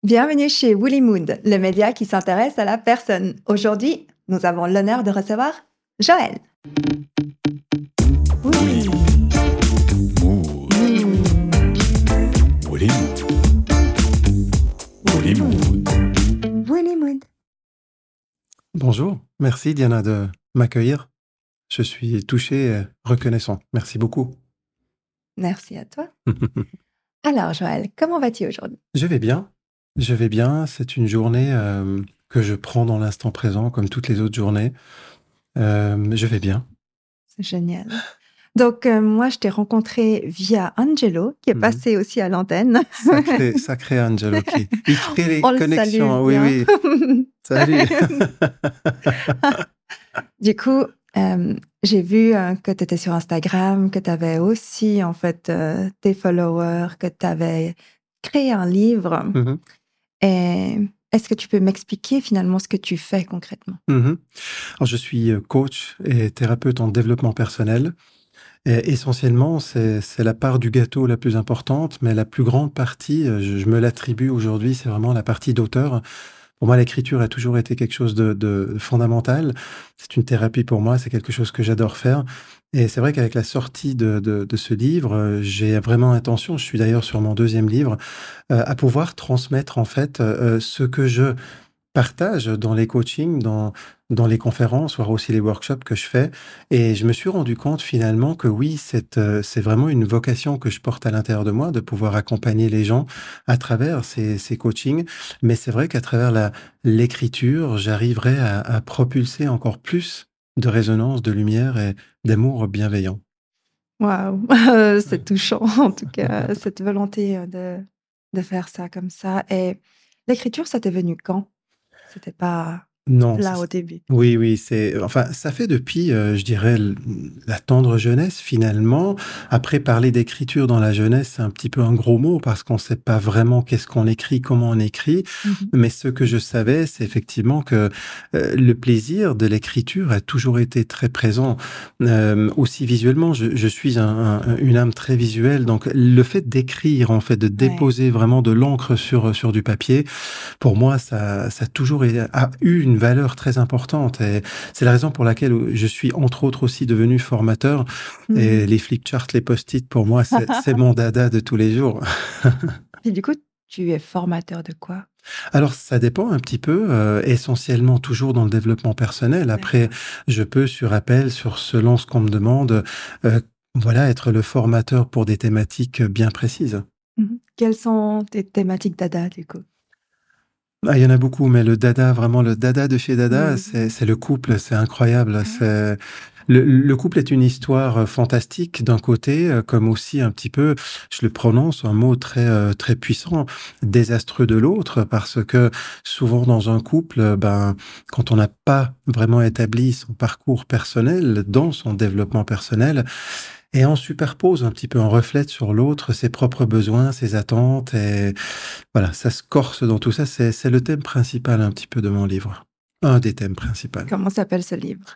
Bienvenue chez Woolly Mood, le média qui s'intéresse à la personne. Aujourd'hui, nous avons l'honneur de recevoir Joël. Oui. Mood. Woolly Mood. Woolly Mood. Woolly Mood. Bonjour, merci Diana de m'accueillir. Je suis touché et reconnaissant. Merci beaucoup. Merci à toi. Alors Joël, comment vas-tu aujourd'hui? Je vais bien. C'est une journée que je prends dans l'instant présent, comme toutes les autres journées. Je vais bien. C'est génial. Donc, moi, je t'ai rencontré via Angelo, qui est passé aussi à l'antenne. Sacré Angelo, il crée les On le connexions. salue Oui. Salut. Du coup, j'ai vu que tu étais sur Instagram, que tu avais aussi, en fait, tes followers, que tu avais créé un livre. Mhm. Et est-ce que tu peux m'expliquer finalement ce que tu fais concrètement? Alors, je suis coach et thérapeute en développement personnel. Et essentiellement, c'est la part du gâteau la plus importante, mais la plus grande partie, je me l'attribue aujourd'hui, c'est vraiment la partie d'auteur. Pour moi, l'écriture a toujours été quelque chose de fondamental. C'est une thérapie pour moi, c'est quelque chose que j'adore faire. Et c'est vrai qu'avec la sortie de ce livre, j'ai vraiment intention, je suis d'ailleurs sur mon 2e livre, à pouvoir transmettre en fait ce que je partage dans les coachings, dans les conférences, voire aussi les workshops que je fais. Et je me suis rendu compte finalement que oui, c'est vraiment une vocation que je porte à l'intérieur de moi, de pouvoir accompagner les gens à travers ces coachings. Mais c'est vrai qu'à travers l'écriture, j'arriverai à propulser encore plus de résonance, de lumière et d'amour bienveillant. Waouh, c'est touchant en tout cas, cette volonté de faire ça comme ça. Et l'écriture, ça t'est venu quand? C'était pas Non, là au début. oui, ça fait depuis, je dirais, la tendre jeunesse finalement. Après, parler d'écriture dans la jeunesse, c'est un petit peu un gros mot parce qu'on ne sait pas vraiment qu'est-ce qu'on écrit, comment on écrit. Mais ce que je savais, c'est effectivement que le plaisir de l'écriture a toujours été très présent. Aussi visuellement, je suis une âme très visuelle, donc le fait d'écrire, en fait, de déposer vraiment de l'encre sur du papier, pour moi, ça a toujours a eu une valeur très importante. Et c'est la raison pour laquelle je suis, entre autres, aussi devenu formateur. Et les flipcharts, les post-it, pour moi, c'est mon dada de tous les jours. Et du coup, tu es formateur de quoi? Alors, ça dépend un petit peu, essentiellement toujours dans le développement personnel. Après, je peux, sur appel, selon ce qu'on me demande, être le formateur pour des thématiques bien précises. Quelles sont tes thématiques dada, du coup? Il y en a beaucoup, mais le dada, vraiment le dada de chez Dada, c'est le couple, c'est incroyable. Le couple est une histoire fantastique d'un côté, comme aussi un petit peu, je le prononce, un mot très très puissant, désastreux de l'autre, parce que souvent dans un couple, quand on n'a pas vraiment établi son parcours personnel, dans son développement personnel, et on superpose un petit peu, on reflète sur l'autre ses propres besoins, ses attentes, et voilà, ça se corse dans tout ça. C'est le thème principal un petit peu de mon livre. Un des thèmes principaux. Comment s'appelle ce livre?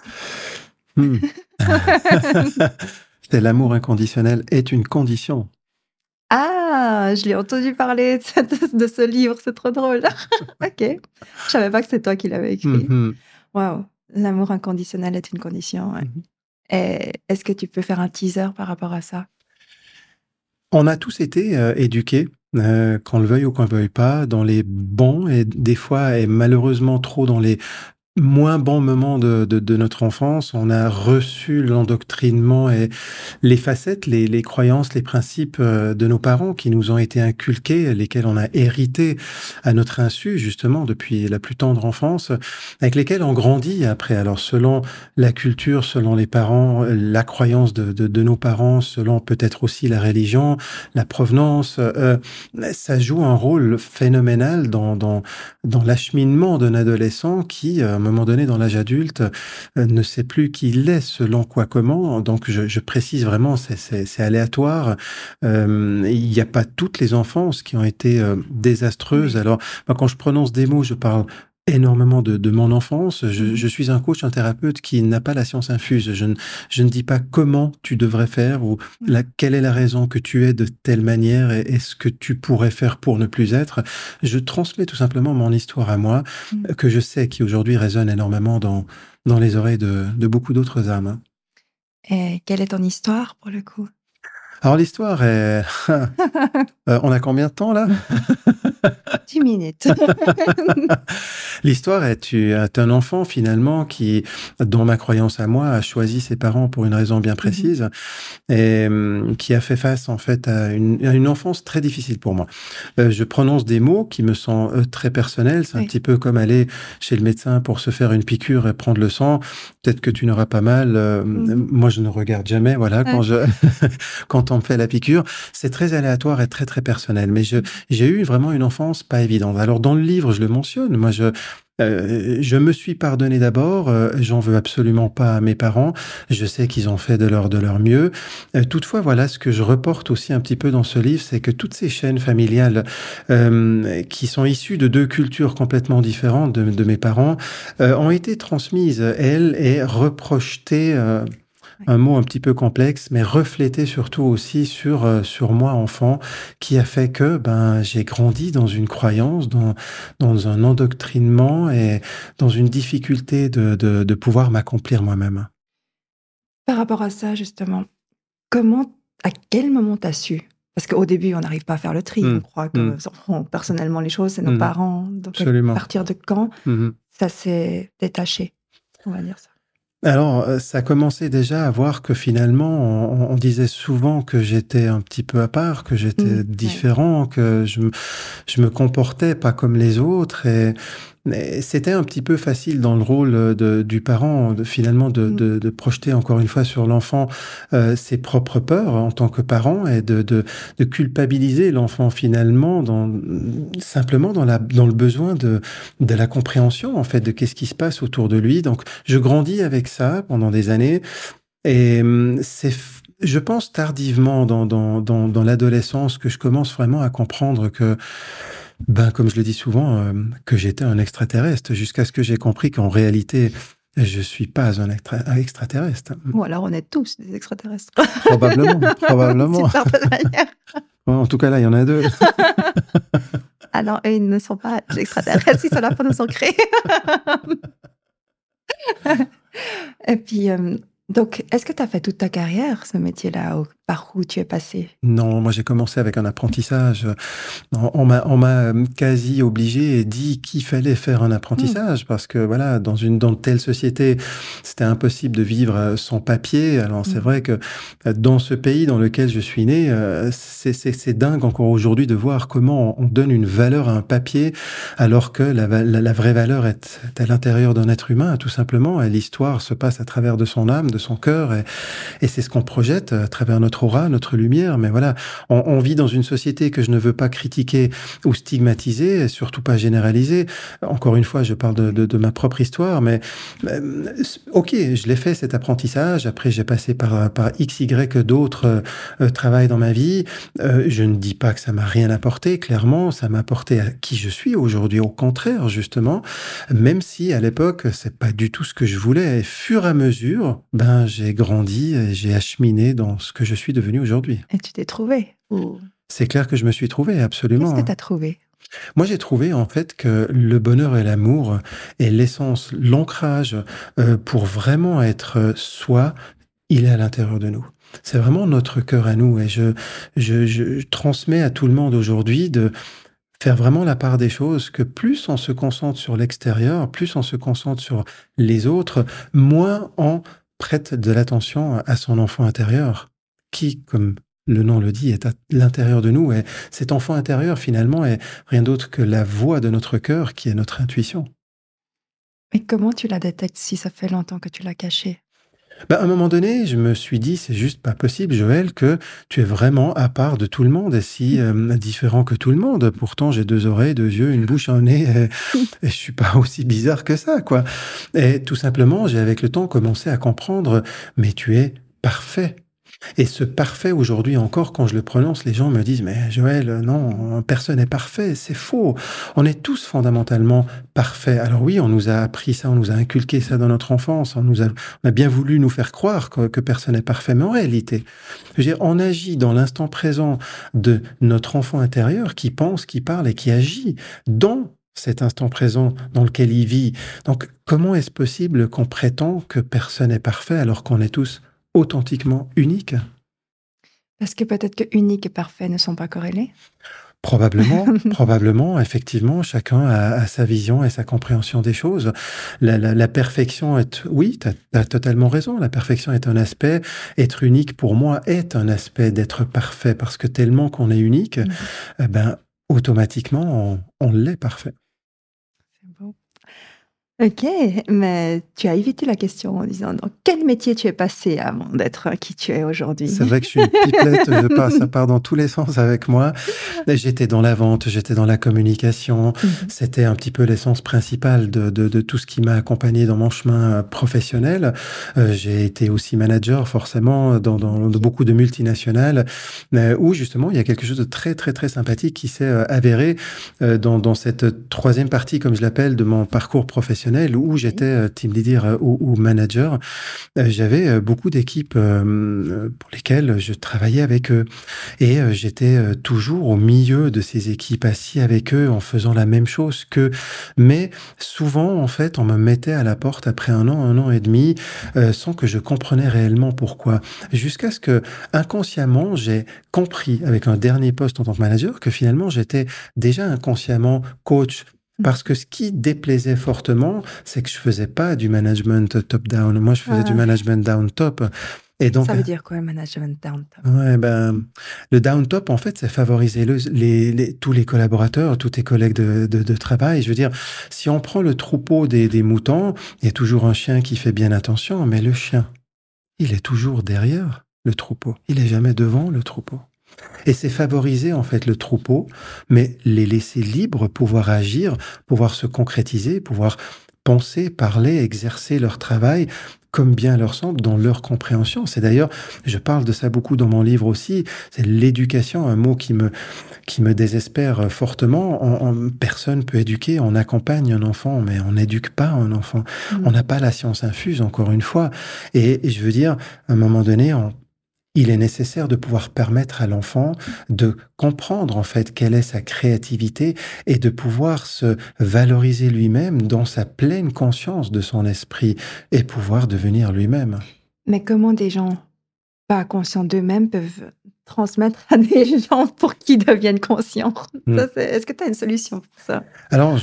C'est l'amour inconditionnel est une condition. Ah, je l'ai entendu parler de ce livre, c'est trop drôle. Ok, je savais pas que c'est toi qui l'avais écrit. Waouh, l'amour inconditionnel est une condition. Ouais. Et est-ce que tu peux faire un teaser par rapport à ça? On a tous été éduqués, qu'on le veuille ou qu'on ne le veuille pas, dans les bons et des fois, et malheureusement trop dans les moins bons moments de notre enfance. On a reçu l'endoctrinement et les facettes, les croyances, les principes de nos parents qui nous ont été inculqués, lesquels on a hérité à notre insu, justement, depuis la plus tendre enfance, avec lesquels on grandit après. Alors, selon la culture, selon les parents, la croyance de nos parents, selon peut-être aussi la religion, la provenance, ça joue un rôle phénoménal dans l'acheminement d'un adolescent qui, à un moment donné dans l'âge adulte, ne sait plus qui il est, selon quoi, comment. Donc, je précise vraiment, c'est aléatoire. Il n'y a pas toutes les enfances qui ont été désastreuses. Alors, moi, quand je prononce des mots, je parle énormément de mon enfance. Je suis un coach, un thérapeute qui n'a pas la science infuse. Je ne dis pas comment tu devrais faire ou quelle est la raison que tu es de telle manière et est-ce que tu pourrais faire pour ne plus être. Je transmets tout simplement mon histoire à moi, que je sais qui aujourd'hui résonne énormément dans les oreilles de beaucoup d'autres âmes. Et quelle est ton histoire pour le coup? Alors l'histoire est... on a combien de temps là? 10 minutes. L'histoire est, tu es un enfant finalement qui, dans ma croyance à moi, a choisi ses parents pour une raison bien précise et qui a fait face en fait à une enfance très difficile pour moi. Je prononce des mots qui me sont très personnels. C'est un petit peu comme aller chez le médecin pour se faire une piqûre et prendre le sang. Peut-être que tu n'auras pas mal. Moi, je ne regarde jamais. Voilà, quand on me fait la piqûre, c'est très aléatoire et très très personnel. Mais j'ai eu vraiment une enfance pas évidente. Alors dans le livre, je le mentionne. Moi, je me suis pardonné d'abord. J'en veux absolument pas à mes parents. Je sais qu'ils ont fait de leur mieux. Toutefois, voilà, ce que je reporte aussi un petit peu dans ce livre, c'est que toutes ces chaînes familiales qui sont issues de deux cultures complètement différentes de mes parents ont été transmises, elles, et reprojetées. Un mot un petit peu complexe, mais reflété surtout aussi sur moi, enfant, qui a fait que j'ai grandi dans une croyance, dans un endoctrinement et dans une difficulté de pouvoir m'accomplir moi-même. Par rapport à ça, justement, à quel moment t'as su? Parce qu'au début, on n'arrive pas à faire le tri. On croit que personnellement, les choses, c'est nos parents. Donc, Absolument. À partir de quand ça s'est détaché? On va dire ça. Alors, ça commençait déjà à voir que finalement, on disait souvent que j'étais un petit peu à part, que j'étais différent, que je me comportais pas comme les autres mais c'était un petit peu facile dans le rôle du parent, finalement, de projeter encore une fois sur l'enfant ses propres peurs en tant que parent et de culpabiliser l'enfant finalement simplement dans le besoin de la compréhension en fait de qu'est-ce qui se passe autour de lui. Donc, je grandis avec ça pendant des années et je pense tardivement dans l'adolescence que je commence vraiment à comprendre que comme je le dis souvent, que j'étais un extraterrestre, jusqu'à ce que j'ai compris qu'en réalité, je suis pas un extraterrestre. Ou alors on est tous des extraterrestres. Probablement. D'une certaine manière. En tout cas, là, il y en a deux. Alors, eux, ils ne sont pas des extraterrestres, ils sont là pour nous en créer. Et puis, donc, est-ce que tu as fait toute ta carrière, ce métier-là, par où tu es passé? Non, moi j'ai commencé avec un apprentissage. On m'a quasi obligé et dit qu'il fallait faire un apprentissage parce que voilà, dans telle société, c'était impossible de vivre sans papier. Alors c'est vrai que dans ce pays dans lequel je suis né, c'est dingue encore aujourd'hui de voir comment on donne une valeur à un papier alors que la vraie valeur est à l'intérieur d'un être humain, tout simplement. Et l'histoire se passe à travers de son âme, de son cœur et c'est ce qu'on projette à travers notre aura, notre lumière, mais voilà, on vit dans une société que je ne veux pas critiquer ou stigmatiser, et surtout pas généraliser. Encore une fois, je parle de ma propre histoire, mais ok, je l'ai fait cet apprentissage. Après, j'ai passé par X, Y d'autres travails dans ma vie. Je ne dis pas que ça m'a rien apporté. Clairement, ça m'a apporté à qui je suis aujourd'hui. Au contraire, justement, même si à l'époque, c'est pas du tout ce que je voulais. Et fur et à mesure, j'ai grandi et j'ai acheminé dans ce que je suis devenu aujourd'hui. Et tu t'es trouvé C'est clair que je me suis trouvé, absolument. Qu'est-ce que tu as trouvé? Moi, j'ai trouvé en fait que le bonheur et l'amour est l'essence, l'ancrage pour vraiment être soi, il est à l'intérieur de nous. C'est vraiment notre cœur à nous et je transmets à tout le monde aujourd'hui de faire vraiment la part des choses, que plus on se concentre sur l'extérieur, plus on se concentre sur les autres, moins on prête de l'attention à son enfant intérieur, qui, comme le nom le dit, est à l'intérieur de nous. Et cet enfant intérieur, finalement, est rien d'autre que la voix de notre cœur, qui est notre intuition. Et comment tu la détectes si ça fait longtemps que tu l'as caché? À un moment donné, je me suis dit, c'est juste pas possible, Joël, que tu es vraiment à part de tout le monde et si différent que tout le monde. Pourtant, j'ai 2 oreilles, 2 yeux, une bouche, un nez, et je suis pas aussi bizarre que ça, quoi. Et tout simplement, j'ai avec le temps commencé à comprendre, mais tu es parfait. Et ce parfait, aujourd'hui encore, quand je le prononce, les gens me disent « Mais Joël, non, personne n'est parfait, c'est faux. On est tous fondamentalement parfaits. » Alors oui, on nous a appris ça, on nous a inculqué ça dans notre enfance, on a bien voulu nous faire croire que personne n'est parfait. Mais en réalité, je veux dire, on agit dans l'instant présent de notre enfant intérieur qui pense, qui parle et qui agit dans cet instant présent dans lequel il vit. Donc, comment est-ce possible qu'on prétend que personne n'est parfait alors qu'on est tous authentiquement uniques? Parce que peut-être que unique et parfait ne sont pas corrélés. Probablement, effectivement, chacun a sa vision et sa compréhension des choses. La perfection oui, tu as totalement raison, la perfection est un aspect, être unique pour moi est un aspect d'être parfait, parce que tellement qu'on est unique, automatiquement, on l'est parfait. C'est beau. Ok, mais tu as évité la question en disant dans quel métier tu es passé avant d'être qui tu es aujourd'hui. C'est vrai que je suis une pipelette, ça part dans tous les sens avec moi. J'étais dans la vente, j'étais dans la communication. C'était un petit peu l'essence principale de tout ce qui m'a accompagné dans mon chemin professionnel. J'ai été aussi manager, forcément, dans beaucoup de multinationales, où justement, il y a quelque chose de très, très, très sympathique qui s'est avéré dans cette troisième partie, comme je l'appelle, de mon parcours professionnel, où j'étais team leader ou manager. J'avais beaucoup d'équipes pour lesquelles je travaillais avec eux. Et j'étais toujours au milieu de ces équipes, assis avec eux, en faisant la même chose qu'eux. Mais souvent, en fait, on me mettait à la porte après un an et demi, sans que je comprenais réellement pourquoi. Jusqu'à ce que, inconsciemment, j'ai compris, avec un dernier poste en tant que manager, que finalement, j'étais déjà inconsciemment coach. Parce que ce qui déplaisait fortement, c'est que je faisais pas du management top-down. Moi, je faisais du management down-top. Et donc, ça veut dire quoi, management down-top? Ouais, le down-top, en fait, c'est favoriser tous les collaborateurs, tous tes collègues de travail. Je veux dire, si on prend le troupeau des moutons, il y a toujours un chien qui fait bien attention, mais le chien, il est toujours derrière le troupeau. Il est jamais devant le troupeau. Et c'est favoriser en fait le troupeau, mais les laisser libres, pouvoir agir, pouvoir se concrétiser, pouvoir penser, parler, exercer leur travail comme bien leur semble, dans leur compréhension. C'est d'ailleurs, je parle de ça beaucoup dans mon livre aussi, c'est l'éducation, un mot qui me désespère fortement. Personne peut éduquer, on accompagne un enfant, mais on n'éduque pas un enfant. On n'a pas la science infuse, encore une fois. Et je veux dire, à un moment donné, il est nécessaire de pouvoir permettre à l'enfant de comprendre en fait quelle est sa créativité et de pouvoir se valoriser lui-même dans sa pleine conscience de son esprit et pouvoir devenir lui-même. Mais comment des gens pas conscients d'eux-mêmes peuvent transmettre à des gens pour qu'ils deviennent conscients? Est-ce que tu as une solution pour ça? Alors,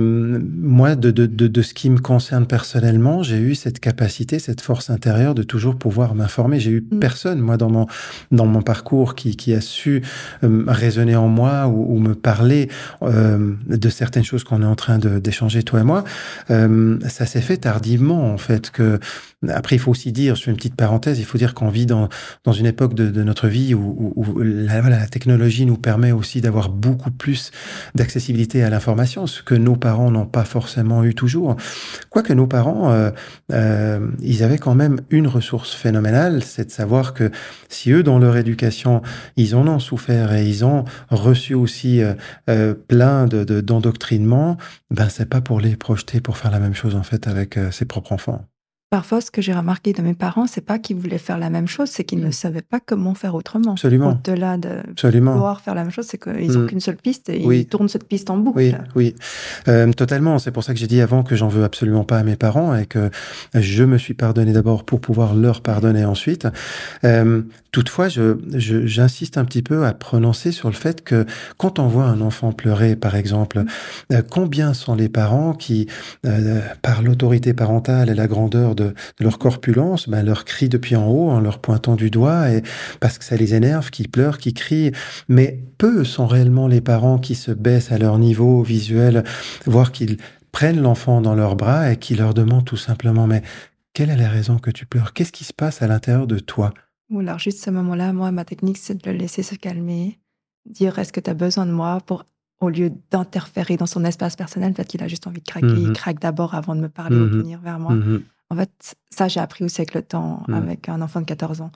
moi, de ce qui me concerne personnellement, j'ai eu cette capacité, cette force intérieure de toujours pouvoir m'informer. J'ai eu personne, moi, dans mon parcours qui a su résonner en moi ou me parler de certaines choses qu'on est en train d'échanger, toi et moi. Ça s'est fait tardivement, en fait. Après, il faut aussi dire, je fais une petite parenthèse, il faut dire qu'on vit dans une époque de notre vie où la technologie nous permet aussi d'avoir beaucoup plus d'accessibilité à l'information, ce que nos parents n'ont pas forcément eu toujours. Quoique nos parents, ils avaient quand même une ressource phénoménale, c'est de savoir que si eux, dans leur éducation, ils en ont souffert et ils ont reçu aussi plein d'endoctrinement, c'est pas pour les projeter pour faire la même chose en fait avec ses propres enfants. Parfois, ce que j'ai remarqué de mes parents, c'est pas qu'ils voulaient faire la même chose, c'est qu'ils ne savaient pas comment faire autrement. Absolument. Au-delà de pouvoir faire la même chose, c'est qu'ils n'ont qu'une seule piste et ils tournent cette piste en boucle. Oui, totalement. C'est pour ça que j'ai dit avant que j'en veux absolument pas à mes parents et que je me suis pardonné d'abord pour pouvoir leur pardonner ensuite. Toutefois, j'insiste un petit peu à prononcer sur le fait que quand on voit un enfant pleurer, par exemple, combien sont les parents qui, par l'autorité parentale et la grandeur de leur corpulence, leur crient depuis en haut en leur pointant du doigt, et parce que ça les énerve, qui pleurent, qui crient. Mais peu sont réellement les parents qui se baissent à leur niveau visuel, voire qu'ils prennent l'enfant dans leurs bras et qui leur demandent tout simplement « Mais quelle est la raison que tu pleures? Qu'est-ce qui se passe à l'intérieur de toi ?» Ou alors juste ce moment-là, moi, ma technique, c'est de le laisser se calmer, dire « Est-ce que tu as besoin de moi ?» au lieu d'interférer dans son espace personnel, peut-être qu'il a juste envie de craquer, il craque d'abord avant de me parler ou de venir vers moi. En fait, ça, j'ai appris aussi avec le temps, avec un enfant de 14 ans.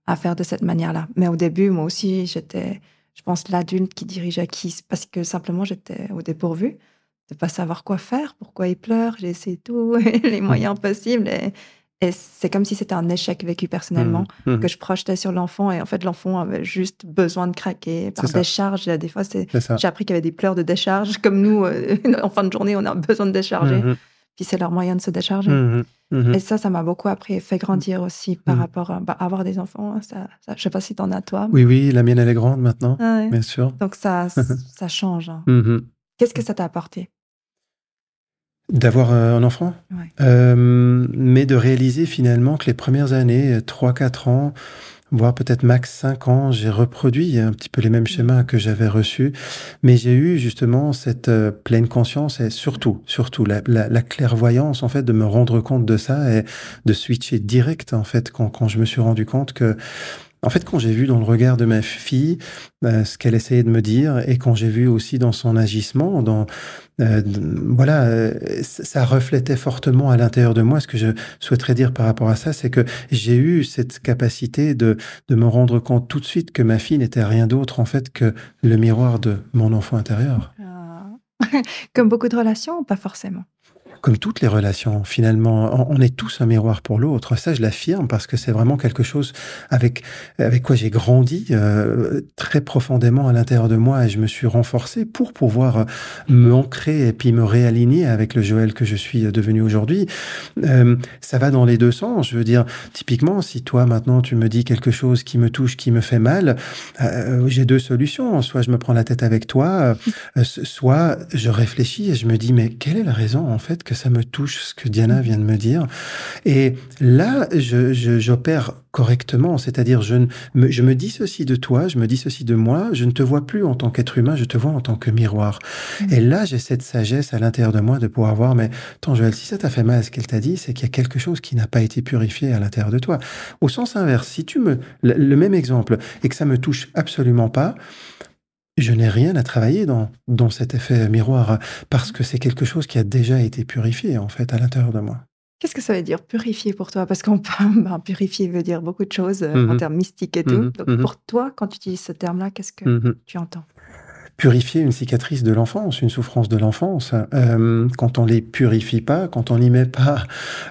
à faire de cette manière-là. Mais au début, moi aussi, j'étais, je pense, l'adulte qui dirigeait parce que simplement, j'étais au dépourvu de pas savoir quoi faire, pourquoi il pleure. J'ai essayé tous les moyens possibles. Et c'est comme si c'était un échec vécu personnellement que je projetais sur l'enfant. Et en fait, l'enfant avait juste besoin de craquer par décharge. Et des fois, j'ai appris qu'il y avait des pleurs de décharge. Comme nous, en fin de journée, on a besoin de décharger. Puis c'est leur moyen de se décharger. Et ça m'a beaucoup appris et fait grandir aussi par rapport à avoir des enfants. Ça, je sais pas si t'en as, toi. Oui, la mienne, elle est grande maintenant, bien sûr. Donc ça change. Qu'est-ce que ça t'a apporté? D'avoir un enfant, mais de réaliser finalement que les premières années, 3-4 ans, voire peut-être max 5 ans, j'ai reproduit un petit peu les mêmes schémas que j'avais reçus, mais j'ai eu justement cette pleine conscience et surtout la clairvoyance en fait de me rendre compte de ça et de switcher direct en fait quand je me suis rendu compte que en fait, quand j'ai vu dans le regard de ma fille ce qu'elle essayait de me dire et quand j'ai vu aussi dans son agissement, ça reflétait fortement à l'intérieur de moi. Ce que je souhaiterais dire par rapport à ça, c'est que j'ai eu cette capacité de me rendre compte tout de suite que ma fille n'était rien d'autre en fait que le miroir de mon enfant intérieur. Comme beaucoup de relations, ou pas forcément? Comme toutes les relations, finalement, on est tous un miroir pour l'autre. Ça, je l'affirme parce que c'est vraiment quelque chose avec quoi j'ai grandi très profondément à l'intérieur de moi et je me suis renforcé pour pouvoir m'ancrer et puis me réaligner avec le Joël que je suis devenu aujourd'hui. Ça va dans les deux sens. Je veux dire, typiquement, si toi, maintenant, tu me dis quelque chose qui me touche, qui me fait mal, j'ai deux solutions. Soit je me prends la tête avec toi, soit je réfléchis et je me dis, mais quelle est la raison, en fait, que ça me touche, ce que Diana vient de me dire. Et là, j'opère correctement, c'est-à-dire je me dissocie de toi, je me dissocie de moi, je ne te vois plus en tant qu'être humain, je te vois en tant que miroir. Et là, j'ai cette sagesse à l'intérieur de moi de pouvoir voir, mais attends Joël, si ça t'a fait mal, ce qu'elle t'a dit, c'est qu'il y a quelque chose qui n'a pas été purifié à l'intérieur de toi. Au sens inverse, si le même exemple, et que ça me touche absolument pas, je n'ai rien à travailler dans cet effet miroir parce que c'est quelque chose qui a déjà été purifié, en fait, à l'intérieur de moi. Qu'est-ce que ça veut dire purifier pour toi? Parce qu'on purifier veut dire beaucoup de choses en termes mystiques et tout. Donc pour toi, quand tu utilises ce terme-là, qu'est-ce que tu entends? Purifier une cicatrice de l'enfance, une souffrance de l'enfance. Quand on les purifie pas, quand on n'y met pas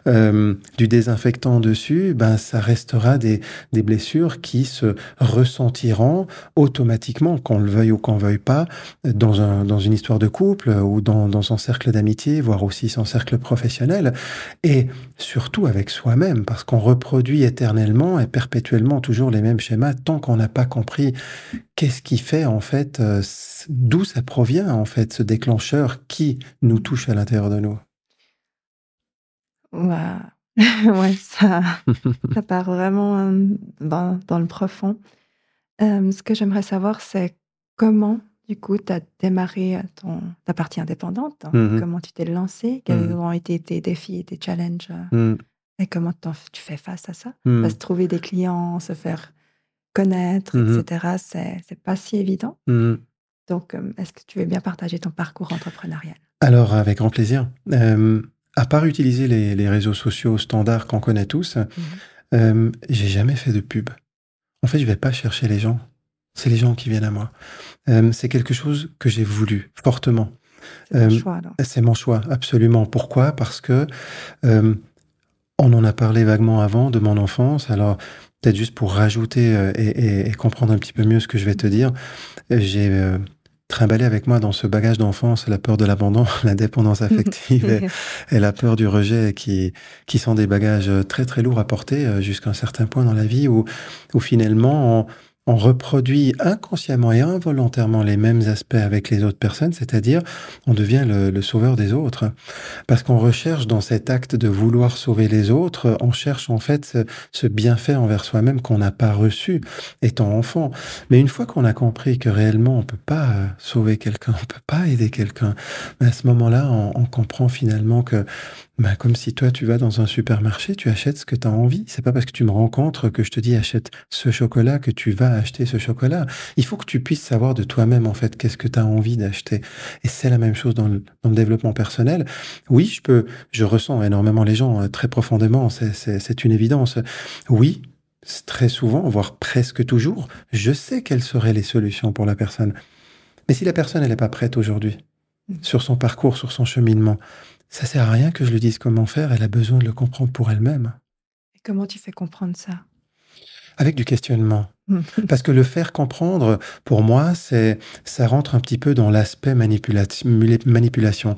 du désinfectant dessus, ça restera des blessures qui se ressentiront automatiquement, qu'on le veuille ou qu'on veuille pas, dans une histoire de couple ou dans son cercle d'amitié, voire aussi son cercle professionnel. Et surtout avec soi-même, parce qu'on reproduit éternellement et perpétuellement toujours les mêmes schémas tant qu'on n'a pas compris qu'est-ce qui fait, en fait, d'où ça provient, en fait, ce déclencheur qui nous touche à l'intérieur de nous? Ouais, ça part vraiment dans le profond. Ce que j'aimerais savoir, c'est comment, du coup, tu as démarré ta partie indépendante. Comment tu t'es lancé? Quels ont été tes défis et tes challenges? Et comment tu fais face à ça? Se trouver des clients, se faire connaître, etc., c'est pas si évident. Donc, est-ce que tu veux bien partager ton parcours entrepreneurial? Alors, avec grand plaisir. À part utiliser les réseaux sociaux standards qu'on connaît tous, j'ai jamais fait de pub. En fait, je vais pas chercher les gens. C'est les gens qui viennent à moi. C'est quelque chose que j'ai voulu fortement. C'est ton choix, alors. C'est mon choix, absolument. Pourquoi? Parce que on en a parlé vaguement avant de mon enfance. Alors, peut-être juste pour rajouter et comprendre un petit peu mieux ce que je vais te dire, j'ai trimballé avec moi dans ce bagage d'enfance la peur de l'abandon, la dépendance affective et la peur du rejet qui sont des bagages très très lourds à porter jusqu'à un certain point dans la vie où finalement on reproduit inconsciemment et involontairement les mêmes aspects avec les autres personnes, c'est-à-dire on devient le sauveur des autres. Parce qu'on recherche dans cet acte de vouloir sauver les autres, on cherche en fait ce bienfait envers soi-même qu'on n'a pas reçu étant enfant. Mais une fois qu'on a compris que réellement on peut pas sauver quelqu'un, on peut pas aider quelqu'un, à ce moment-là, on comprend finalement que comme si toi, tu vas dans un supermarché, tu achètes ce que tu as envie. C'est pas parce que tu me rencontres que je te dis achète ce chocolat que tu vas acheter ce chocolat. Il faut que tu puisses savoir de toi-même, en fait, qu'est-ce que tu as envie d'acheter. Et c'est la même chose dans le développement personnel. Oui, je ressens énormément les gens très profondément. C'est une évidence. Oui, très souvent, voire presque toujours, je sais quelles seraient les solutions pour la personne. Mais si la personne, elle n'est pas prête aujourd'hui, sur son parcours, sur son cheminement, ça sert à rien que je lui dise comment faire, elle a besoin de le comprendre pour elle-même. Et comment tu fais comprendre ça? Avec du questionnement. Parce que le faire comprendre, pour moi, ça rentre un petit peu dans l'aspect manipulation.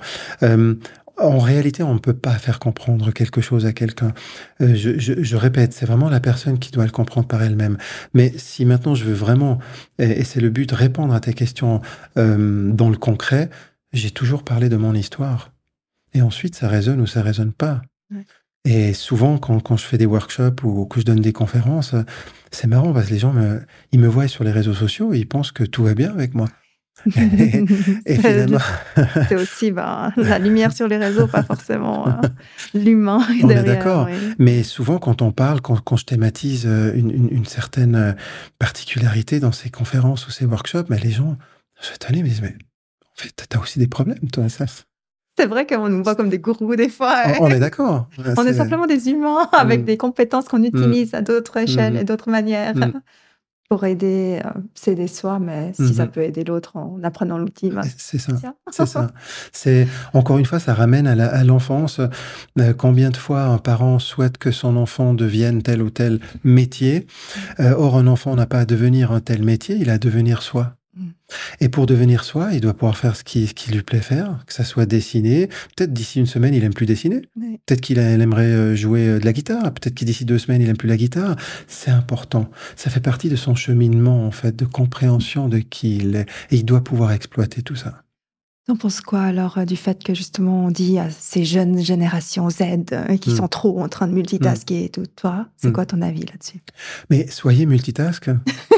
En réalité, on ne peut pas faire comprendre quelque chose à quelqu'un. Je répète, c'est vraiment la personne qui doit le comprendre par elle-même. Mais si maintenant je veux vraiment, et c'est le but, répondre à tes questions dans le concret, j'ai toujours parlé de mon histoire. Et ensuite, ça résonne ou ça résonne pas. Ouais. Et souvent, quand je fais des workshops ou que je donne des conférences, c'est marrant parce que les gens ils me voient sur les réseaux sociaux et ils pensent que tout va bien avec moi. Et finalement... C'est aussi la lumière sur les réseaux, pas forcément l'humain On derrière. est d'accord. Oui. Mais souvent, quand on parle, quand je thématise une certaine particularité dans ces conférences ou ces workshops, les gens sont étonnés, mais en fait, t'as aussi des problèmes, toi, ça. C'est vrai qu'on nous voit comme des gourous des fois. On est d'accord. On est simplement des humains avec des compétences qu'on utilise à d'autres échelles et d'autres manières pour aider, s'aider soi, mais si ça peut aider l'autre en apprenant l'outil. C'est ça. C'est ça. Encore une fois, ça ramène à l'enfance. Combien de fois un parent souhaite que son enfant devienne tel ou tel métier. Or, un enfant n'a pas à devenir un tel métier, il a à devenir soi. Et pour devenir soi, il doit pouvoir faire ce qui lui plaît faire, que ça soit dessiner. Peut-être d'ici une semaine, il aime plus dessiner. Oui. Peut-être qu'il aimerait jouer de la guitare. Peut-être que d'ici 2 semaines, il aime plus la guitare. C'est important. Ça fait partie de son cheminement, en fait, de compréhension de qui il est. Et il doit pouvoir exploiter tout ça. T'en penses quoi alors du fait que justement on dit à ces jeunes générations Z qui sont trop en train de multitasker et tout? Toi, c'est quoi ton avis là-dessus? Mais soyez multitask.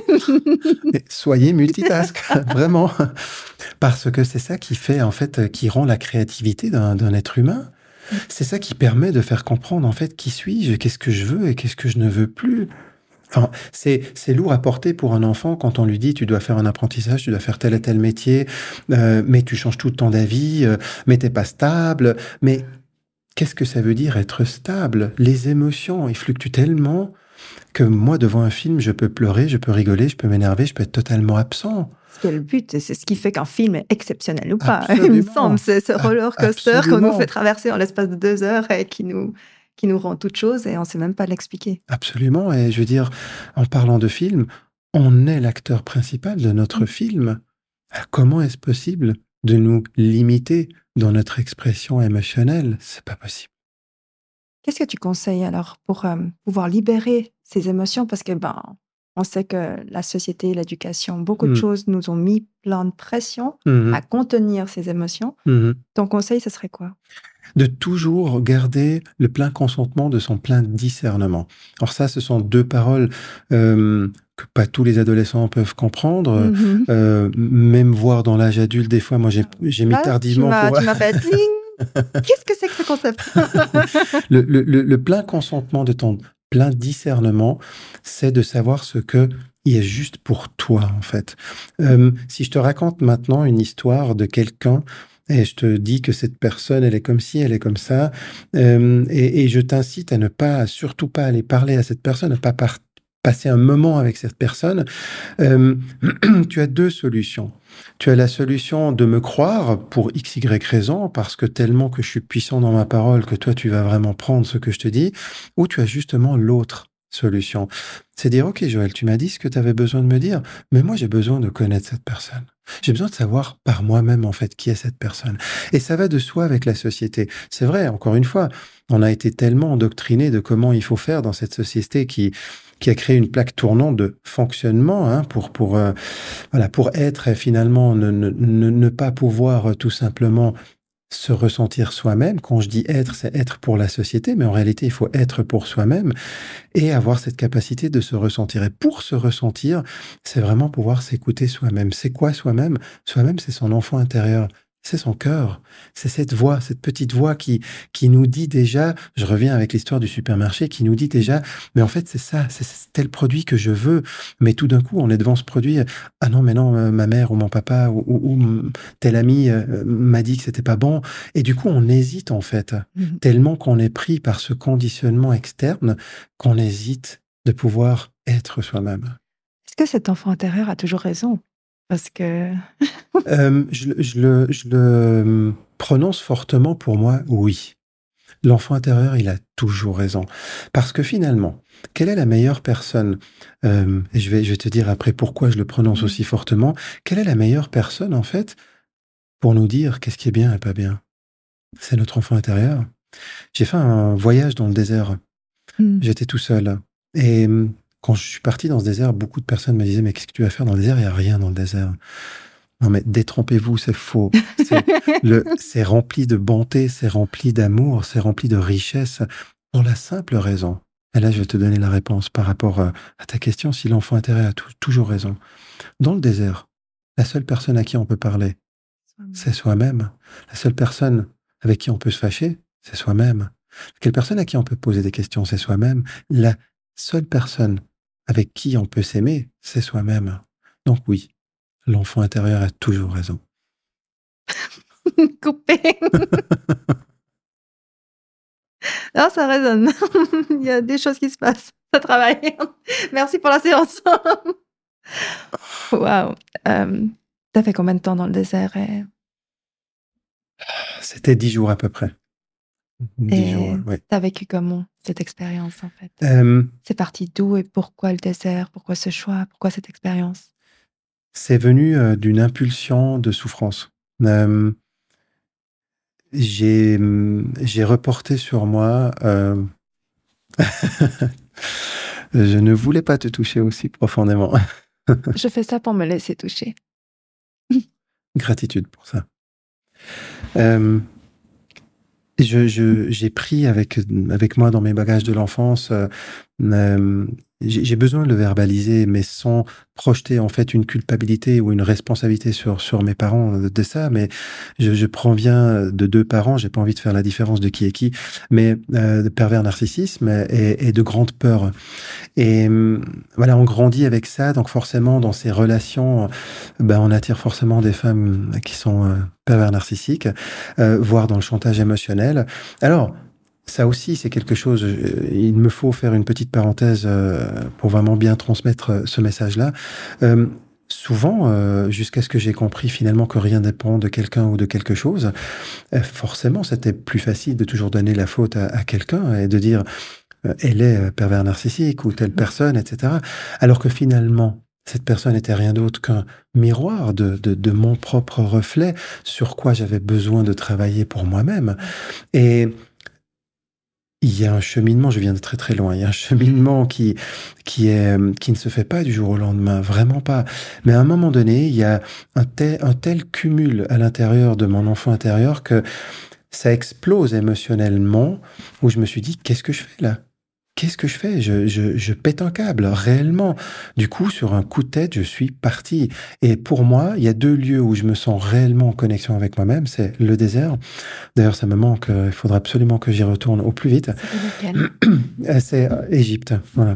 Soyez multitask, vraiment. Parce que c'est ça qui fait, en fait, qui rend la créativité d'un être humain. C'est ça qui permet de faire comprendre, en fait, qui suis-je, qu'est-ce que je veux et qu'est-ce que je ne veux plus. Enfin, c'est lourd à porter pour un enfant quand on lui dit tu dois faire un apprentissage, tu dois faire tel et tel métier, mais tu changes tout le temps d'avis, mais t'es pas stable. Mais qu'est-ce que ça veut dire être stable? Les émotions, ils fluctuent tellement que moi, devant un film, je peux pleurer, je peux rigoler, je peux m'énerver, je peux être totalement absent. C'est le but, c'est ce qui fait qu'un film est exceptionnel ou pas. Absolument. Il me semble, c'est ce roller coaster qu'on nous fait traverser en l'espace de 2 heures et qui nous rend toute chose et on ne sait même pas l'expliquer. Absolument. Et je veux dire, en parlant de film, on est l'acteur principal de notre film. Alors, comment est-ce possible de nous limiter dans notre expression émotionnelle? C'est pas possible. Qu'est-ce que tu conseilles alors pour pouvoir libérer ces émotions? Parce que on sait que la société, l'éducation, beaucoup de choses nous ont mis plein de pression à contenir ces émotions. Ton conseil, ce serait quoi? De toujours garder le plein consentement de son plein discernement. Alors ça, ce sont 2 paroles que pas tous les adolescents peuvent comprendre, même voir dans l'âge adulte. Des fois, moi, j'ai mis tardivement... Tu m'as fait Qu'est-ce que c'est que ce concept? le plein consentement de ton plein discernement, c'est de savoir ce que il est juste pour toi, en fait. Si je te raconte maintenant une histoire de quelqu'un et je te dis que cette personne, elle est comme ci, elle est comme ça, et je t'incite à surtout pas aller parler à cette personne, à pas passer un moment avec cette personne, tu as 2 solutions. Tu as la solution de me croire pour x, y raison, parce que tellement que je suis puissant dans ma parole que toi, tu vas vraiment prendre ce que je te dis, ou tu as justement l'autre solution. C'est dire, ok Joël, tu m'as dit ce que tu avais besoin de me dire, mais moi j'ai besoin de connaître cette personne. J'ai besoin de savoir par moi-même en fait qui est cette personne. Et ça va de soi avec la société. C'est vrai, encore une fois, on a été tellement endoctriné de comment il faut faire dans cette société qui a créé une plaque tournante de fonctionnement pour être et finalement ne pas pouvoir tout simplement se ressentir soi-même. Quand je dis être, c'est être pour la société, mais en réalité, il faut être pour soi-même et avoir cette capacité de se ressentir. Et pour se ressentir, c'est vraiment pouvoir s'écouter soi-même. C'est quoi soi-même? Soi-même, c'est son enfant intérieur. C'est son cœur, c'est cette voix, cette petite voix qui nous dit déjà, je reviens avec l'histoire du supermarché, qui nous dit déjà, mais en fait c'est ça, c'est tel produit que je veux, mais tout d'un coup on est devant ce produit, ah non mais non, ma mère ou mon papa ou tel ami m'a dit que c'était pas bon, et du coup on hésite en fait, tellement qu'on est pris par ce conditionnement externe qu'on hésite de pouvoir être soi-même. Est-ce que cet enfant intérieur a toujours raison? Parce que... Je le prononce fortement pour moi, oui. L'enfant intérieur, il a toujours raison. Parce que finalement, quelle est la meilleure personne et je vais te dire après pourquoi je le prononce aussi fortement. Quelle est la meilleure personne, en fait, pour nous dire qu'est-ce qui est bien et pas bien? C'est notre enfant intérieur. J'ai fait un voyage dans le désert. J'étais tout seul. Et quand je suis parti dans ce désert, beaucoup de personnes me disaient « Mais qu'est-ce que tu vas faire dans le désert? Il n'y a rien dans le désert. » Non, mais détrompez-vous, c'est faux. C'est rempli de bonté, c'est rempli d'amour, c'est rempli de richesse, pour la simple raison. Et là, je vais te donner la réponse par rapport à ta question, si l'enfant intérieur a toujours raison. Dans le désert, la seule personne à qui on peut parler, c'est soi-même. La seule personne avec qui on peut se fâcher, c'est soi-même. Quelle personne à qui on peut poser des questions, c'est soi-même. La seule personne avec qui on peut s'aimer, c'est soi-même. Donc oui, l'enfant intérieur a toujours raison. Coupé. Non, ça résonne. Il y a des choses qui se passent. Ça travaille. Merci pour la séance. Waouh. T'as fait combien de temps dans le désert C'était 10 jours à peu près. 10 jours, oui. T'as vécu comment cette expérience, en fait? C'est parti d'où et pourquoi le désert? Pourquoi ce choix? Pourquoi cette expérience? C'est venu d'une impulsion de souffrance. J'ai reporté sur moi... Je ne voulais pas te toucher aussi profondément. Je fais ça pour me laisser toucher. Gratitude pour ça. J'ai pris avec moi dans mes bagages de l'enfance, j'ai besoin de le verbaliser, mais sans projeter en fait une culpabilité ou une responsabilité sur mes parents de ça. Mais je proviens de 2 parents, j'ai pas envie de faire la différence de qui est qui, mais de pervers narcissisme et de grande peur. Et voilà, on grandit avec ça, donc forcément dans ces relations, on attire forcément des femmes qui sont pervers narcissiques, voire dans le chantage émotionnel. Alors, ça aussi, c'est quelque chose, il me faut faire une petite parenthèse pour vraiment bien transmettre ce message-là. Souvent, jusqu'à ce que j'ai compris finalement que rien ne dépend de quelqu'un ou de quelque chose, forcément, c'était plus facile de toujours donner la faute à quelqu'un et de dire elle est pervers narcissique ou telle personne, etc. Alors que finalement, cette personne n'était rien d'autre qu'un miroir de mon propre reflet sur quoi j'avais besoin de travailler pour moi-même. Et il y a un cheminement, je viens de très très loin, il y a un cheminement qui ne se fait pas du jour au lendemain, vraiment pas. Mais à un moment donné, il y a un tel cumul à l'intérieur de mon enfant intérieur que ça explose émotionnellement, où je me suis dit, qu'est-ce que je fais là ? Qu'est-ce que je fais ? Je pète un câble, réellement. Du coup, sur un coup de tête, je suis parti. Et pour moi, il y a 2 lieux où je me sens réellement en connexion avec moi-même. C'est le désert. D'ailleurs, ça me manque. Il faudra absolument que j'y retourne au plus vite. C'est Égypte. Voilà.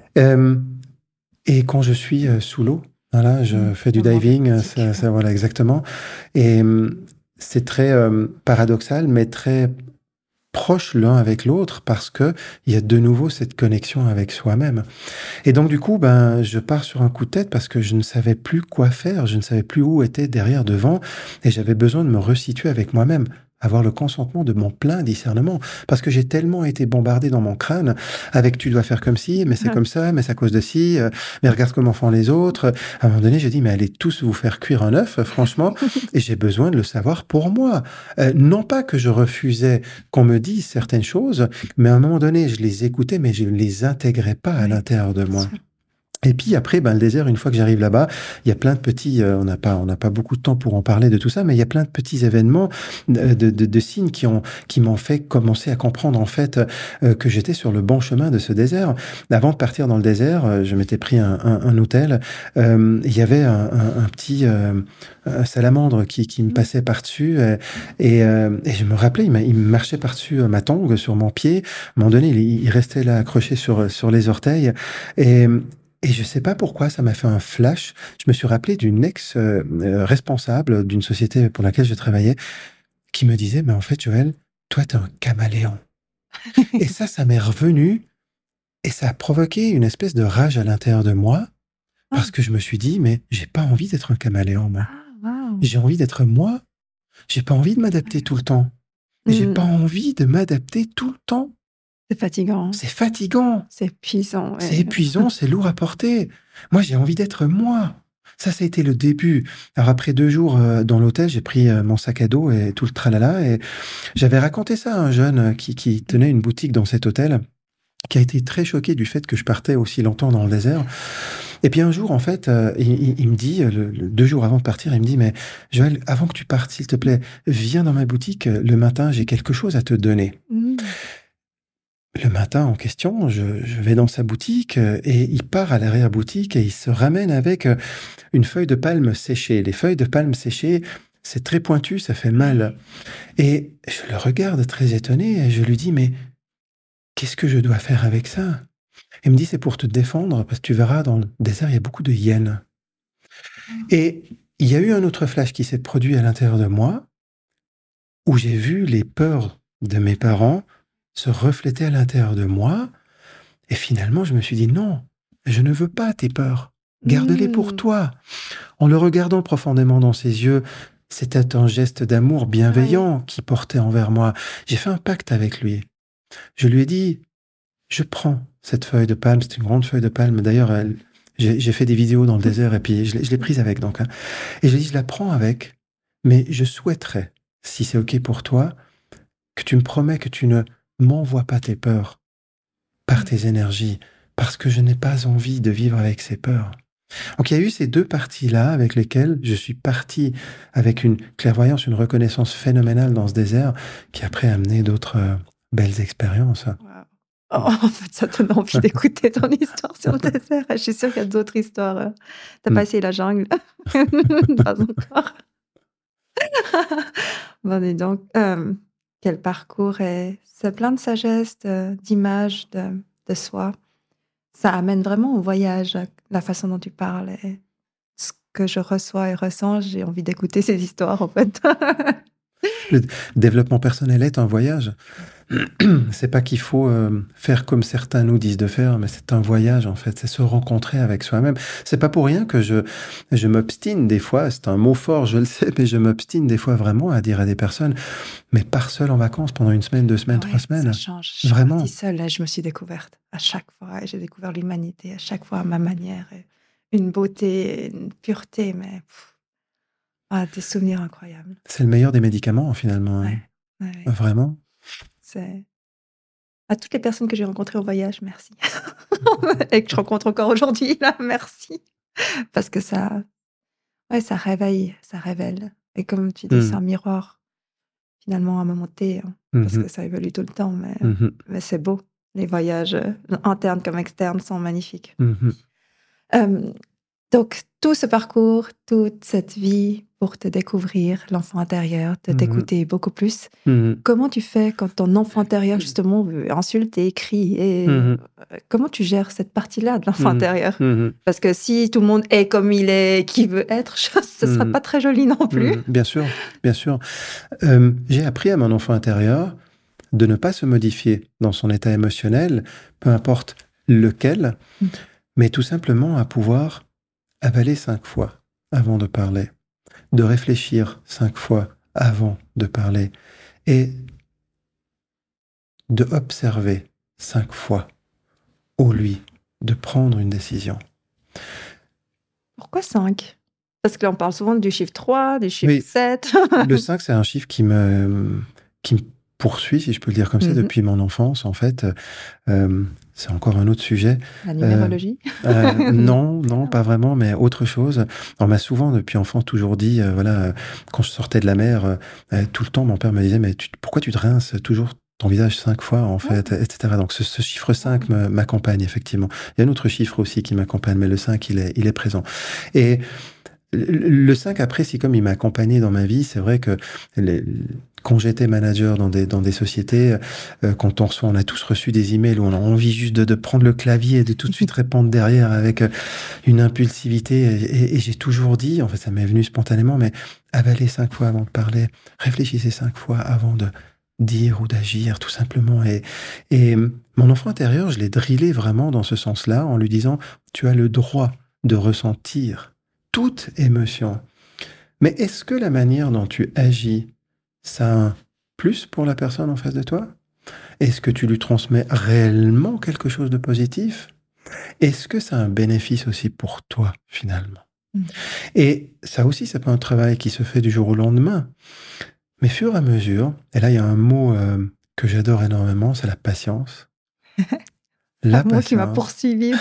Et quand je suis sous l'eau, voilà, je fais du diving. Ça, voilà, exactement. Et c'est très paradoxal, mais très proches l'un avec l'autre parce que il y a de nouveau cette connexion avec soi-même. Et donc du coup, je pars sur un coup de tête parce que je ne savais plus quoi faire, je ne savais plus où était derrière, devant, et j'avais besoin de me resituer avec moi-même, avoir le consentement de mon plein discernement, parce que j'ai tellement été bombardé dans mon crâne avec tu dois faire comme ci, mais c'est comme ça, mais c'est à cause de ci, mais regarde comment font les autres. À un moment donné, j'ai dit mais allez tous vous faire cuire un œuf, franchement, et j'ai besoin de le savoir pour moi. Non pas que je refusais qu'on me dise certaines choses, mais à un moment donné, je les écoutais, mais je ne les intégrais pas à l'intérieur de moi. Et puis après, le désert, une fois que j'arrive là-bas, il y a plein de petits, on n'a pas beaucoup de temps pour en parler de tout ça, mais il y a plein de petits événements, de signes qui m'ont fait commencer à comprendre en fait que j'étais sur le bon chemin de ce désert. Avant de partir dans le désert, je m'étais pris un hôtel. Il y avait un petit salamandre qui me passait par-dessus et je me rappelais, il me marchait par-dessus ma tongue sur mon pied. À un moment donné, il restait là accroché sur les orteils et je sais pas pourquoi, ça m'a fait un flash. Je me suis rappelé d'une ex-responsable d'une société pour laquelle je travaillais qui me disait, mais en fait, Joël, toi, t'es un caméléon. Et ça m'est revenu Et ça a provoqué une espèce de rage à l'intérieur de moi, parce que je me suis dit, mais j'ai pas envie d'être un caméléon, moi. J'ai envie d'être moi. J'ai pas envie de m'adapter tout le temps. Et j'ai pas envie de m'adapter tout le temps. C'est fatigant. C'est fatigant. C'est épuisant. C'est épuisant, c'est lourd à porter. Moi, j'ai envie d'être moi. Ça a été le début. Alors, après 2 jours dans l'hôtel, j'ai pris mon sac à dos et tout le tralala. Et j'avais raconté ça à un jeune qui tenait une boutique dans cet hôtel, qui a été très choqué du fait que je partais aussi longtemps dans le désert. Et puis un jour, en fait, il me dit, 2 jours avant de partir, il me dit, mais Joël, avant que tu partes, s'il te plaît, viens dans ma boutique le matin, j'ai quelque chose à te donner. Le matin en question, je vais dans sa boutique et il part à l'arrière-boutique et il se ramène avec une feuille de palme séchée. Les feuilles de palme séchées, c'est très pointu, ça fait mal. Et je le regarde très étonné et je lui dis, mais qu'est-ce que je dois faire avec ça? Il me dit, c'est pour te défendre, parce que tu verras, dans le désert, il y a beaucoup de hyènes. Et il y a eu un autre flash qui s'est produit à l'intérieur de moi, où j'ai vu les peurs de mes parents se refléter à l'intérieur de moi. Et finalement, je me suis dit, non, je ne veux pas tes peurs. Garde-les pour toi. En le regardant profondément dans ses yeux, c'était un geste d'amour bienveillant qu'il portait envers moi. J'ai fait un pacte avec lui. Je lui ai dit, je prends cette feuille de palme, c'est une grande feuille de palme. D'ailleurs, j'ai fait des vidéos dans le désert et puis je l'ai prise avec. Donc, et je lui ai dit, je la prends avec, mais je souhaiterais, si c'est OK pour toi, que tu me promets que tu ne m'envoies pas tes peurs par tes énergies, parce que je n'ai pas envie de vivre avec ces peurs. Donc il y a eu ces 2 parties-là avec lesquelles je suis parti avec une clairvoyance, une reconnaissance phénoménale dans ce désert qui après a amené d'autres belles expériences. Wow. Oh, en fait, ça donne envie d'écouter ton histoire sur le désert. Je suis sûre qu'il y a d'autres histoires. T'as pas essayé la jungle? Pas encore. Bon, dis donc, quel parcours, et c'est plein de sagesse, d'images de soi. Ça amène vraiment au voyage, la façon dont tu parles et ce que je reçois et ressens. J'ai envie d'écouter ces histoires, en fait. Le développement personnel est un voyage. C'est pas qu'il faut faire comme certains nous disent de faire, mais c'est un voyage, en fait. C'est se rencontrer avec soi-même. C'est pas pour rien que je m'obstine des fois, c'est un mot fort, je le sais, mais je m'obstine des fois vraiment à dire à des personnes, mais pars seul en vacances pendant 1 semaine, 2 semaines, 3 semaines. Ça change. Je suis partie seule et je me suis découverte à chaque fois. Et j'ai découvert l'humanité à chaque fois à ma manière. Et une beauté, une pureté, mais des souvenirs incroyables. C'est le meilleur des médicaments, finalement. Hein. Ouais. Vraiment. À toutes les personnes que j'ai rencontrées au voyage, merci. Et que je rencontre encore aujourd'hui, là, merci. Parce que ça réveille, ça révèle. Et comme tu dis, c'est un miroir, finalement, à un moment T, hein, parce que ça évolue tout le temps, mais c'est beau. Les voyages internes comme externes sont magnifiques. Donc, tout ce parcours, toute cette vie pour te découvrir, l'enfant intérieur, te t'écouter beaucoup plus. Comment tu fais quand ton enfant intérieur, justement, veut insulter, crier? Comment tu gères cette partie-là de l'enfant intérieur? Parce que si tout le monde est comme il est, qui veut être, ce ne sera pas très joli non plus. Bien sûr, bien sûr. J'ai appris à mon enfant intérieur de ne pas se modifier dans son état émotionnel, peu importe lequel, mais tout simplement à pouvoir avaler 5 fois avant de parler, de réfléchir 5 fois avant de parler et de observer 5 fois au lui de prendre une décision. Pourquoi 5? Parce que là, on parle souvent du chiffre 3, du chiffre 7. Le 5, c'est un chiffre qui me poursuit, si je peux le dire comme ça, depuis mon enfance, en fait. C'est encore un autre sujet. La numérologie? Non, pas vraiment, mais autre chose. On m'a souvent, depuis enfant, toujours dit, quand je sortais de la mer, tout le temps, mon père me disait, mais pourquoi tu te rinces toujours ton visage 5 fois, en fait, etc. Donc, ce chiffre 5 m'accompagne, effectivement. Il y a un autre chiffre aussi qui m'accompagne, mais le 5, il est présent. Et le 5, après, si comme il m'a accompagné dans ma vie, c'est vrai que quand j'étais manager dans des sociétés, quand on a tous reçu des emails où on a envie juste de prendre le clavier et de tout de suite répondre derrière avec une impulsivité. Et j'ai toujours dit, en fait, ça m'est venu spontanément, mais avalez 5 fois avant de parler, réfléchissez 5 fois avant de dire ou d'agir, tout simplement. Et mon enfant intérieur, je l'ai drillé vraiment dans ce sens-là, en lui disant, tu as le droit de ressentir toute émotion. Mais est-ce que la manière dont tu agis, ça a un plus pour la personne en face de toi? Est-ce que tu lui transmets réellement quelque chose de positif? Est-ce que ça a un bénéfice aussi pour toi, finalement? Et ça aussi, c'est pas un travail qui se fait du jour au lendemain. Mais fur et à mesure, et là, il y a un mot que j'adore énormément, c'est la patience. Un mot qui m'a poursuivi.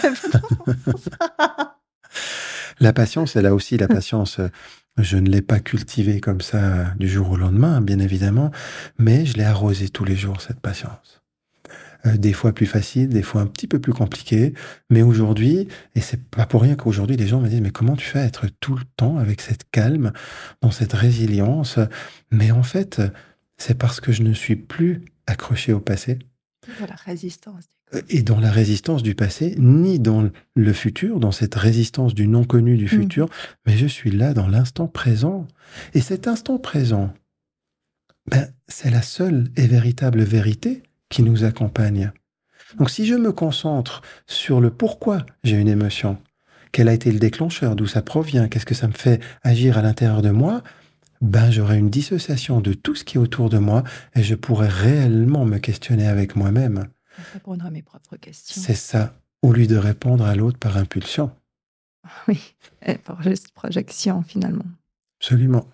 La patience, et là aussi, la patience, je ne l'ai pas cultivée comme ça du jour au lendemain, bien évidemment, mais je l'ai arrosée tous les jours, cette patience. Des fois plus facile, des fois un petit peu plus compliqué, mais aujourd'hui, et c'est pas pour rien qu'aujourd'hui les gens me disent, mais comment tu fais à être tout le temps avec cette calme, dans cette résilience? Mais en fait, c'est parce que je ne suis plus accroché au passé. Dans la résistance. Et dans la résistance du passé, ni dans le futur, dans cette résistance du non-connu du futur, mais je suis là dans l'instant présent. Et cet instant présent, c'est la seule et véritable vérité qui nous accompagne. Donc si je me concentre sur le pourquoi j'ai une émotion, quel a été le déclencheur, d'où ça provient, qu'est-ce que ça me fait agir à l'intérieur de moi, j'aurai une dissociation de tout ce qui est autour de moi et je pourrai réellement me questionner avec moi-même. Répondre à mes propres questions. C'est ça, au lieu de répondre à l'autre par impulsion. Oui, et par juste projection finalement. Absolument.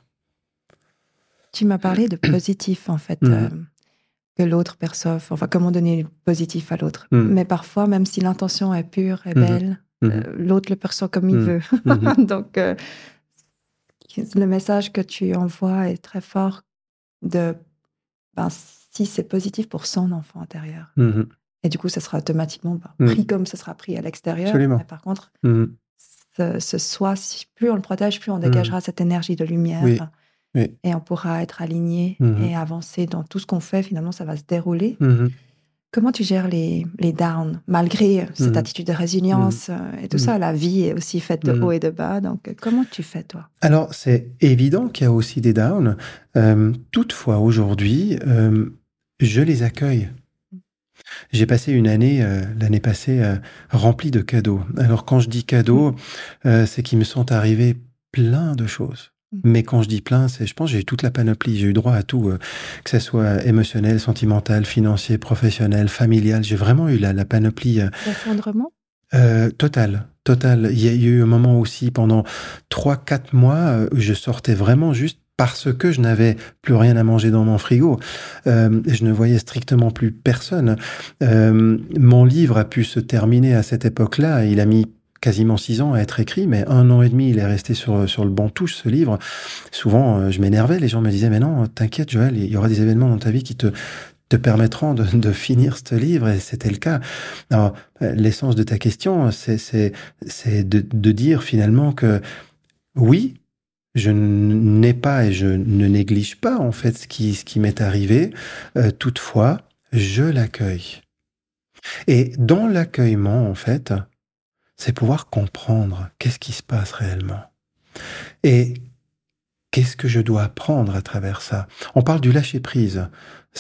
Tu m'as parlé de positif en fait. Que l'autre perçoive, enfin comment donner le positif à l'autre. Mais parfois, même si l'intention est pure et belle, l'autre le perçoit comme il veut. Donc, le message que tu envoies est très fort de si c'est positif pour son enfant intérieur. Et du coup, ça sera automatiquement pris comme ça sera pris à l'extérieur. Mais par contre, ce soi, plus on le protège, plus on dégagera cette énergie de lumière. Oui. Et on pourra être aligné et avancer dans tout ce qu'on fait. Finalement, ça va se dérouler. Comment tu gères les downs, malgré cette attitude de résilience et tout ça? La vie est aussi faite de hauts et de bas. Donc, comment tu fais, toi? Alors, c'est évident qu'il y a aussi des downs. Toutefois, aujourd'hui, je les accueille. J'ai passé une année, l'année passée, remplie de cadeaux. Alors, quand je dis cadeaux, c'est qu'ils me sont arrivés plein de choses. Mais quand je dis plein, je pense que j'ai eu toute la panoplie. J'ai eu droit à tout, que ce soit émotionnel, sentimental, financier, professionnel, familial. J'ai vraiment eu la panoplie. L'effondrement Total. Il y a eu un moment aussi, pendant 3-4 mois, où je sortais vraiment juste parce que je n'avais plus rien à manger dans mon frigo. Je ne voyais strictement plus personne. Mon livre a pu se terminer à cette époque-là. Il a mis quasiment 6 ans à être écrit, mais 1 an et demi, il est resté sur le banc touche, ce livre. Souvent, je m'énervais, les gens me disaient, mais non, t'inquiète Joël, il y aura des événements dans ta vie qui te permettront de finir ce livre, et c'était le cas. Alors, l'essence de ta question, c'est de dire finalement que oui, je n'ai pas et je ne néglige pas en fait ce qui m'est arrivé, toutefois, je l'accueille. Et dans l'accueillement, en fait, c'est pouvoir comprendre qu'est-ce qui se passe réellement. Et qu'est-ce que je dois apprendre à travers ça? On parle du lâcher-prise.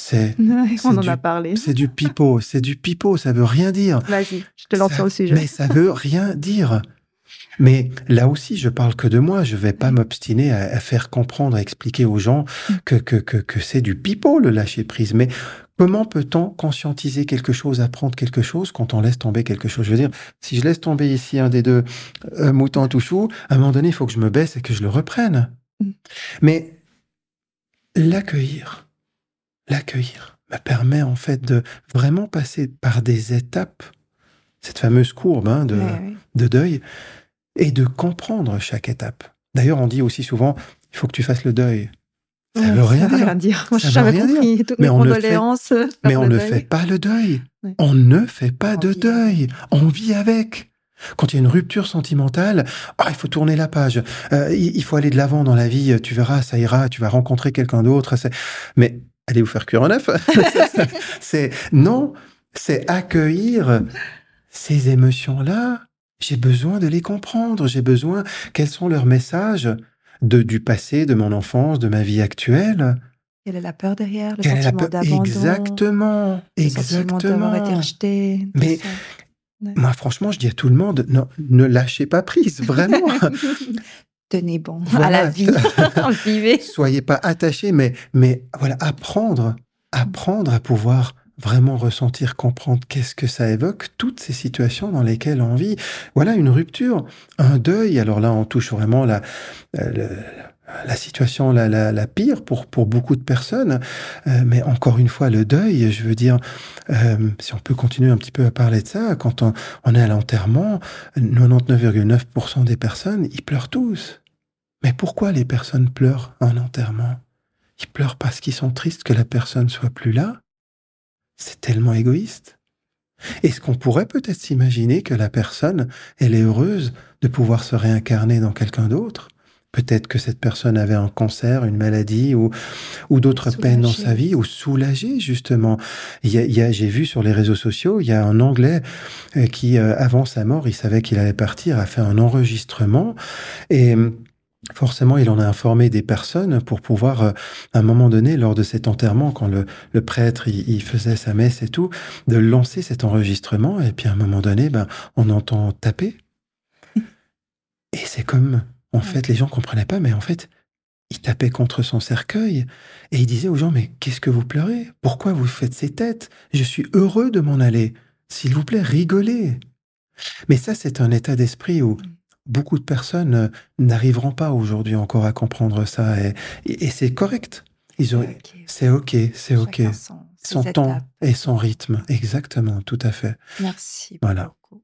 On en a parlé. C'est du pipeau, ça veut rien dire. Vas-y, je te lance sur le sujet. Mais ça veut rien dire. Mais là aussi, je parle que de moi. Je vais pas m'obstiner à faire comprendre, à expliquer aux gens que c'est du pipeau, le lâcher-prise. Mais comment peut-on conscientiser quelque chose, apprendre quelque chose quand on laisse tomber quelque chose? Je veux dire, si je laisse tomber ici un des deux moutons à tout chou, à un moment donné, il faut que je me baisse et que je le reprenne. Mais l'accueillir me permet en fait de vraiment passer par des étapes, cette fameuse courbe de deuil, et de comprendre chaque étape. D'ailleurs, on dit aussi souvent, il faut que tu fasses le deuil. Ça veut rien dire. Moi, je n'ai jamais compris. Toutes mes condoléances. Mais on ne fait pas le deuil. Ouais. On ne fait pas de deuil. On vit avec. Quand il y a une rupture sentimentale, il faut tourner la page. Il faut aller de l'avant dans la vie. Tu verras, ça ira. Tu vas rencontrer quelqu'un d'autre. Mais allez vous faire cuire un œuf. Non, c'est accueillir ces émotions-là. J'ai besoin de les comprendre. J'ai besoin, quels sont leurs messages du passé, de mon enfance, de ma vie actuelle. Quelle est la peur derrière? Le Quelle est la sentiment peur? d'abandon? Exactement, Le sentiment d'avoir été exactement. rejeté? Mais Ouais. moi, franchement, je dis à tout le monde, non, ne lâchez pas prise, vraiment. Tenez bon à Voilà. la vie. Vivez. Soyez pas attachés, mais voilà, apprendre à pouvoir vraiment ressentir, comprendre qu'est-ce que ça évoque, toutes ces situations dans lesquelles on vit. Voilà, une rupture, un deuil. Alors là, on touche vraiment la situation la pire pour beaucoup de personnes. Mais encore une fois, le deuil, je veux dire, si on peut continuer un petit peu à parler de ça, quand on est à l'enterrement, 99,9% des personnes, ils pleurent tous. Mais pourquoi les personnes pleurent en enterrement? Ils pleurent parce qu'ils sont tristes que la personne soit plus là. C'est tellement égoïste. Est-ce qu'on pourrait peut-être s'imaginer que la personne, elle est heureuse de pouvoir se réincarner dans quelqu'un d'autre? Peut-être que cette personne avait un cancer, une maladie ou d'autres peines dans sa vie, ou soulagée, justement. J'ai vu sur les réseaux sociaux, il y a un Anglais qui, avant sa mort, il savait qu'il allait partir, a fait un enregistrement et... Forcément, il en a informé des personnes pour pouvoir, à un moment donné, lors de cet enterrement, quand le prêtre il faisait sa messe et tout, de lancer cet enregistrement. Et puis, à un moment donné, on entend taper. Et c'est comme, en fait, les gens comprenaient pas, mais en fait, il tapait contre son cercueil. Et il disait aux gens, mais qu'est-ce que vous pleurez? Pourquoi vous faites ces têtes? Je suis heureux de m'en aller. S'il vous plaît, rigolez. Mais ça, c'est un état d'esprit où beaucoup de personnes n'arriveront pas aujourd'hui encore à comprendre ça. Et c'est correct. C'est OK. Son temps et son rythme. Exactement, tout à fait. Merci voilà. beaucoup.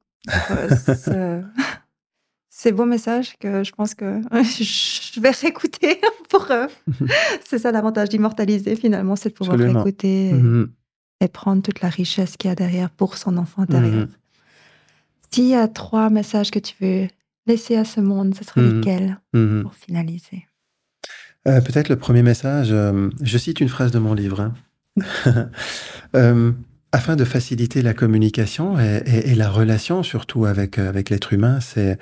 C'est beau message que je pense que je vais réécouter pour... C'est ça l'avantage d'immortaliser finalement, c'est de pouvoir réécouter et prendre toute la richesse qu'il y a derrière pour son enfant intérieur. S'il y a 3 messages que tu veux laisser à ce monde, ce serait lesquels pour finaliser? Peut-être le premier message, je cite une phrase de mon livre. Afin de faciliter la communication et la relation, surtout avec l'être humain, c'est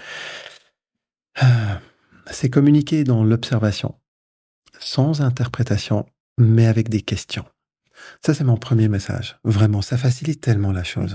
communiquer dans l'observation, sans interprétation, mais avec des questions. Ça, c'est mon premier message. Vraiment, ça facilite tellement la chose.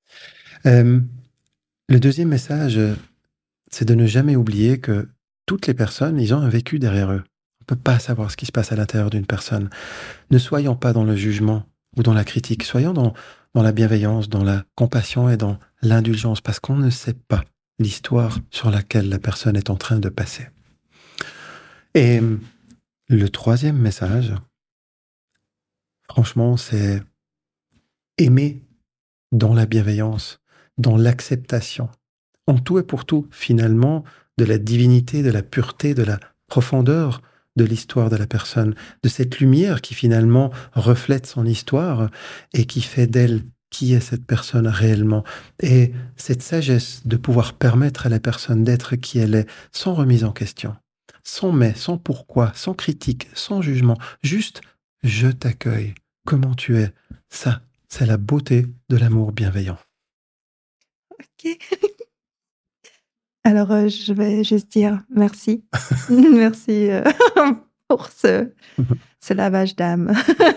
Le deuxième message, c'est de ne jamais oublier que toutes les personnes, ils ont un vécu derrière eux. On ne peut pas savoir ce qui se passe à l'intérieur d'une personne. Ne soyons pas dans le jugement ou dans la critique. Soyons dans la bienveillance, dans la compassion et dans l'indulgence, parce qu'on ne sait pas l'histoire sur laquelle la personne est en train de passer. Et le troisième message, franchement, c'est aimer dans la bienveillance, dans l'acceptation, en tout et pour tout, finalement, de la divinité, de la pureté, de la profondeur de l'histoire de la personne, de cette lumière qui finalement reflète son histoire et qui fait d'elle qui est cette personne réellement. Et cette sagesse de pouvoir permettre à la personne d'être qui elle est, sans remise en question, sans mais, sans pourquoi, sans critique, sans jugement, juste « je t'accueille, comment tu es ?» Ça, c'est la beauté de l'amour bienveillant. Ok. Alors, je vais juste dire merci. Merci pour ce lavage d'âme.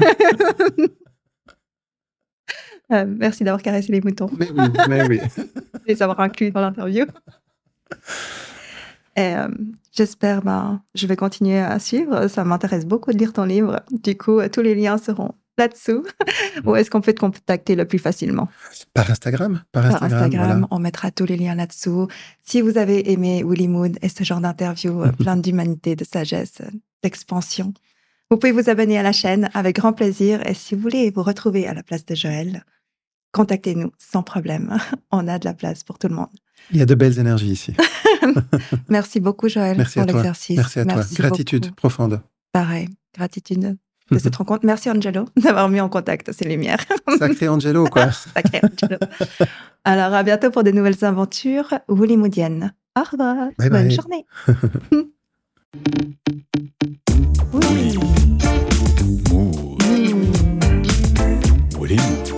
Merci d'avoir caressé les moutons. Mais oui. Les avoir inclus dans l'interview. Et j'espère, je vais continuer à suivre. Ça m'intéresse beaucoup de lire ton livre. Du coup, tous les liens seront là-dessous. Où est-ce qu'on peut te contacter le plus facilement? Par Instagram. Par Instagram, voilà. On mettra tous les liens là-dessous. Si vous avez aimé Willy Mood et ce genre d'interview plein d'humanité, de sagesse, d'expansion, vous pouvez vous abonner à la chaîne avec grand plaisir. Et si vous voulez vous retrouver à la place de Joël, contactez-nous sans problème. On a de la place pour tout le monde. Il y a de belles énergies ici. Merci beaucoup, Joël, pour l'exercice. Merci à toi. Gratitude beaucoup. Profonde. Pareil, gratitude de cette rencontre. Merci, Angelo, d'avoir mis en contact ces lumières. Sacré Angelo, quoi. Sacré Angelo. Alors, à bientôt pour de nouvelles aventures Willymoodiennes. Au revoir. Bye Bonne bye. journée. Mood. Willy Mood.